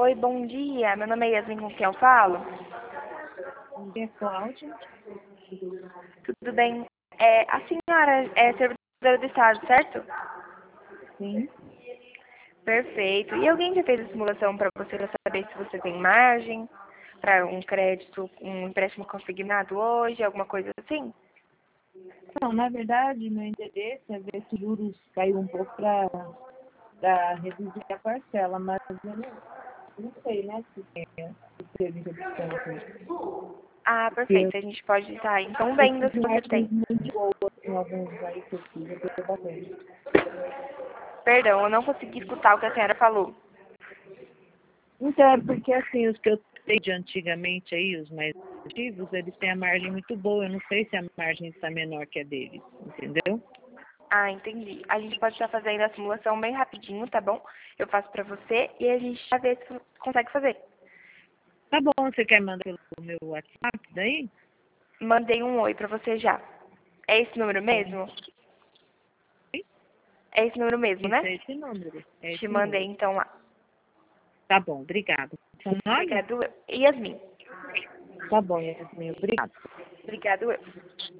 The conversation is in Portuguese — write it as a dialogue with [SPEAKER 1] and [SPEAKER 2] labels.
[SPEAKER 1] Oi, bom dia. Meu nome é Yasmin, com quem eu falo?
[SPEAKER 2] É Cláudia?
[SPEAKER 1] Tudo bem? A senhora é servidora do Estado, certo?
[SPEAKER 2] Sim.
[SPEAKER 1] Perfeito. E alguém já fez a simulação para você pra saber se você tem margem para um crédito, um empréstimo consignado hoje, alguma coisa assim?
[SPEAKER 2] Não, na verdade, meu interesse é ver se os juros caiu um pouco para reduzir a parcela, mas eu não sei, né, se teve redução assim.
[SPEAKER 1] Ah,
[SPEAKER 2] Porque
[SPEAKER 1] perfeito. A gente pode estar então
[SPEAKER 2] eu
[SPEAKER 1] vendo se
[SPEAKER 2] tive
[SPEAKER 1] você
[SPEAKER 2] margens
[SPEAKER 1] tem.
[SPEAKER 2] muito boas em alguns aí que eu fiz, eu tenho bastante.
[SPEAKER 1] Perdão, eu não consegui escutar o que a senhora falou.
[SPEAKER 2] Então, é porque assim, os que eu tenho de antigamente aí, os mais antigos, eles têm a margem muito boa. Eu não sei se a margem está menor que a deles, entendeu?
[SPEAKER 1] Ah, entendi. A gente pode estar fazendo a simulação bem rapidinho, tá bom? Eu faço pra você e a gente já vê se consegue fazer.
[SPEAKER 2] Tá bom, você quer mandar pelo meu WhatsApp daí?
[SPEAKER 1] Mandei um oi pra você já. É esse número
[SPEAKER 2] Bom,
[SPEAKER 1] mesmo? É esse número mesmo,
[SPEAKER 2] isso
[SPEAKER 1] né?
[SPEAKER 2] é esse número. É
[SPEAKER 1] Te
[SPEAKER 2] esse
[SPEAKER 1] mandei
[SPEAKER 2] número.
[SPEAKER 1] então lá.
[SPEAKER 2] Tá bom, obrigado. Seu nome?
[SPEAKER 1] Obrigado, eu. Yasmin.
[SPEAKER 2] Tá bom, Yasmin, obrigado.
[SPEAKER 1] Obrigado, eu.